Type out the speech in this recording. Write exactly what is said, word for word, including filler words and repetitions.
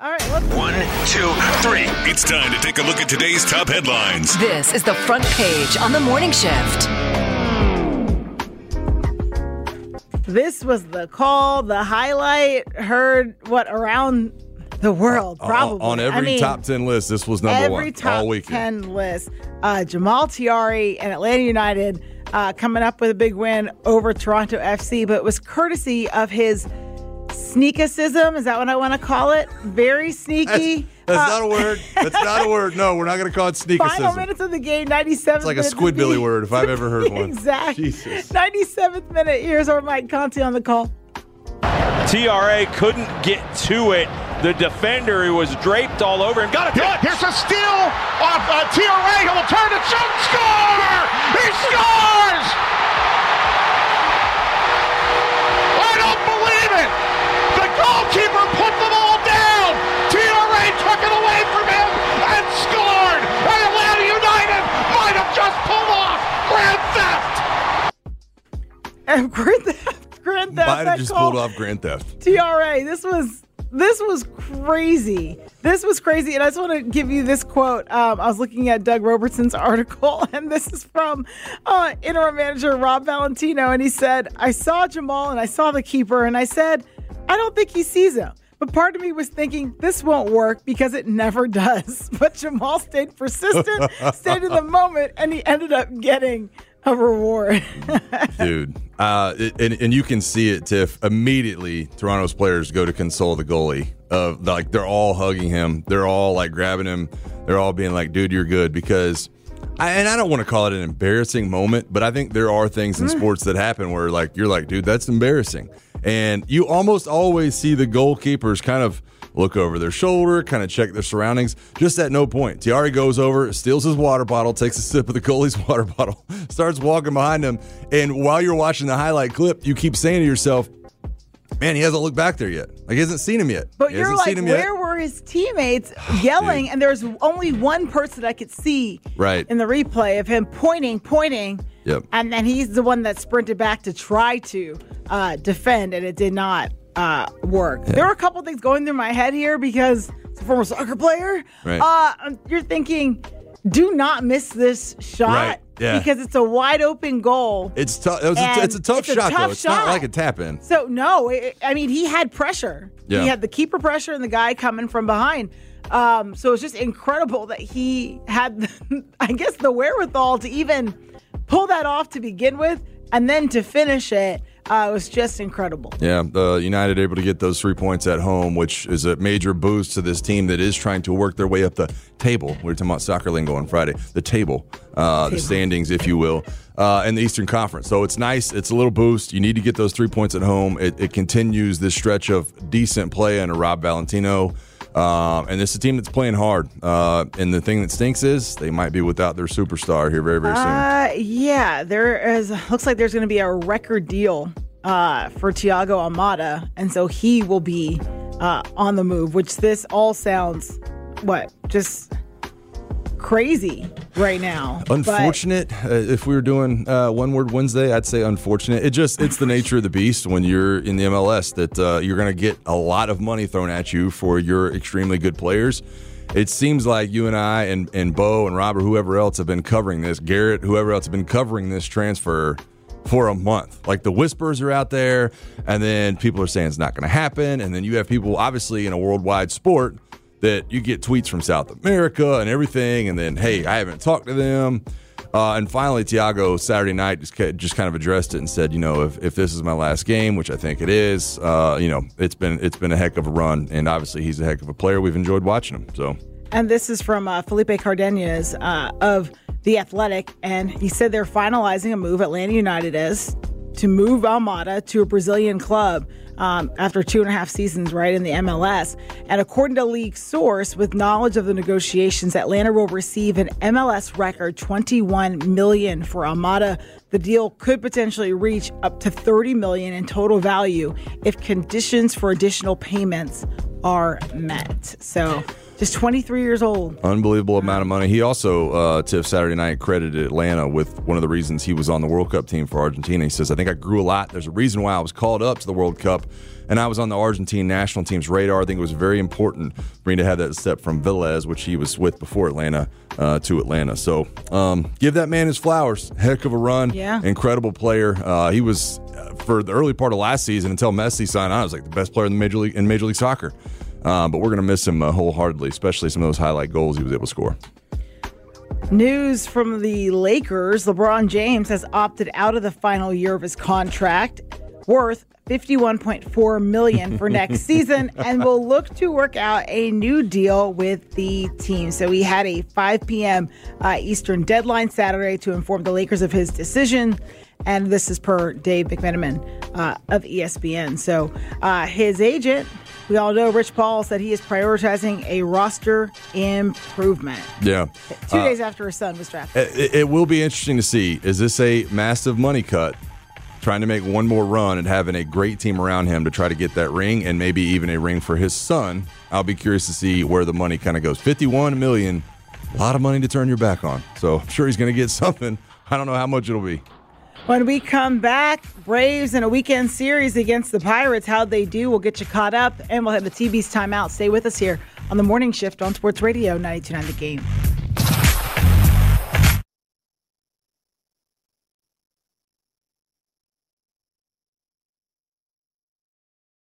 All right, let's One, two, three. It's time to take a look at today's top headlines. This is the front page on the morning shift. This was the call, the highlight, heard what around the world, probably. On every I mean, top ten list, this was number every one top all weekend. ten list. Uh, Jamal Tiari and Atlanta United uh, coming up with a big win over Toronto F C, but it was courtesy of his sneakicism. Is that what I want to call it? Very sneaky. That's, that's uh, not a word. That's not a word. No, we're not going to call it Final sneakicism. minutes of the game, ninety-seventh It's like a minute to Squidbilly be- word if I've ever heard one. Exactly. Jesus. ninety-seventh minute. Here's our Mike Conti on the call. T R A couldn't get to it. The defender who was draped all over him got a touch. Here's a steal off uh, T R A. He'll turn and shoot. Score! He scores! I don't believe it. The goalkeeper put them all down. T R A took it away from him and scored. And Atlanta United might have just pulled off grand theft. And grand theft. Grand theft. Might have that just call. pulled off grand theft. T R A. This was this was crazy. This was crazy. And I just want to give you this quote. Um, I was looking at Doug Robertson's article, and this is from uh, interim manager Rob Valentino. And he said, I saw Jamal and I saw the keeper, and I said, I don't think he sees him. But part of me was thinking, this won't work because it never does. But Jamal stayed persistent, stayed in the moment, and he ended up getting a reward. Dude. Uh, it, and, and you can see it, Tiff. Immediately, Toronto's players go to console the goalie. Uh, like, they're all hugging him. They're all, like, grabbing him. They're all being like, dude, you're good. Because, I, and I don't want to call it an embarrassing moment, but I think there are things in sports that happen where, like, you're like, dude, that's embarrassing. And you almost always see the goalkeepers kind of look over their shoulder, kind of check their surroundings. Just at no point. Tiari goes over, steals his water bottle, takes a sip of the goalie's water bottle, starts walking behind him. And while you're watching the highlight clip, you keep saying to yourself, man, he hasn't looked back there yet. Like, he hasn't seen him yet. But he you're like, where were his teammates yelling? And there's only one person I could see right. in the replay of him pointing, pointing. Yep. And then he's the one that sprinted back to try to uh, defend, and it did not uh, work. Yeah. There were a couple things going through my head here because as a former soccer player, right. uh, you're thinking, do not miss this shot. Right. Yeah. Because it's a wide open goal. It's tough. It a, it's a tough it's a shot, tough though. It's shot. not like a tap in. So, no, it, I mean, he had pressure. Yeah. He had the keeper pressure and the guy coming from behind. Um, so it's just incredible that he had, the, I guess, the wherewithal to even pull that off to begin with, and then to finish it. Uh, it was just incredible. Yeah, the United able to get those three points at home, which is a major boost to this team that is trying to work their way up the table. We were talking about soccer lingo on Friday. The table, uh, table. the standings, if you will, uh, in the Eastern Conference. So it's nice. It's a little boost. You need to get those three points at home. It, it continues this stretch of decent play under Rob Valentino. Um, and this is a team that's playing hard. Uh, and the thing that stinks is they might be without their superstar here very, very soon. Uh, yeah, there is. Looks like there's going to be a record deal uh, for Thiago Almada, and so he will be uh, on the move. Which this all sounds what just crazy right now. Unfortunate. Uh, if we were doing uh, One Word Wednesday, I'd say unfortunate. It just it's the nature of the beast when you're in the M L S that uh, you're going to get a lot of money thrown at you for your extremely good players. It seems like you and I and, and Bo and Rob or whoever else have been covering this, Garrett, whoever else have been covering this transfer for a month. Like the whispers are out there, and then people are saying it's not going to happen, and then you have people obviously in a worldwide sport that you get tweets from South America and everything, and then, hey, I haven't talked to them. Uh, and finally, Thiago Saturday night just, just kind of addressed it and said, you know, if, if this is my last game, which I think it is, uh, you know, it's been it's been a heck of a run, and obviously he's a heck of a player. We've enjoyed watching him. So, and this is from uh, Felipe Cardenas uh, of The Athletic, and he said they're finalizing a move, Atlanta United is, to move Almada to a Brazilian club. Um, after two and a half seasons, right, in the M L S. And according to a league source with knowledge of the negotiations, Atlanta will receive an M L S record twenty-one million dollars for Almada. The deal could potentially reach up to thirty million dollars in total value if conditions for additional payments are met. So just twenty-three years old. Unbelievable amount of money. He also, uh, Tiff, Saturday night credited Atlanta with one of the reasons he was on the World Cup team for Argentina. He says, I think I grew a lot. There's a reason why I was called up to the World Cup, and I was on the Argentine national team's radar. I think it was very important for me to have that step from Velez, which he was with before Atlanta, uh, to Atlanta. So um, give that man his flowers. Heck of a run. Yeah. Incredible player. Uh, he was, uh, for the early part of last season until Messi signed on, I was like the best player in the Major League, in Major League Soccer. Uh, but we're going to miss him uh, wholeheartedly, especially some of those highlight goals he was able to score. News from the Lakers. LeBron James has opted out of the final year of his contract, worth fifty-one point four million dollars for next season, and will look to work out a new deal with the team. So he had a five p.m. Uh, Eastern deadline Saturday to inform the Lakers of his decision. And this is per Dave McMenamin uh, of E S P N. So uh, his agent, we all know Rich Paul, said he is prioritizing a roster improvement. Yeah. Two uh, days after his son was drafted. It, it will be interesting to see. Is this a massive money cut, trying to make one more run and having a great team around him to try to get that ring and maybe even a ring for his son? I'll be curious to see where the money kind of goes. fifty-one million dollars, a lot of money to turn your back on. So I'm sure he's going to get something. I don't know how much it'll be. When we come back, Braves in a weekend series against the Pirates. How'd they do? We'll get you caught up, and we'll have the T B's timeout. Stay with us here on the Morning Shift on Sports Radio ninety-two point nine The Game.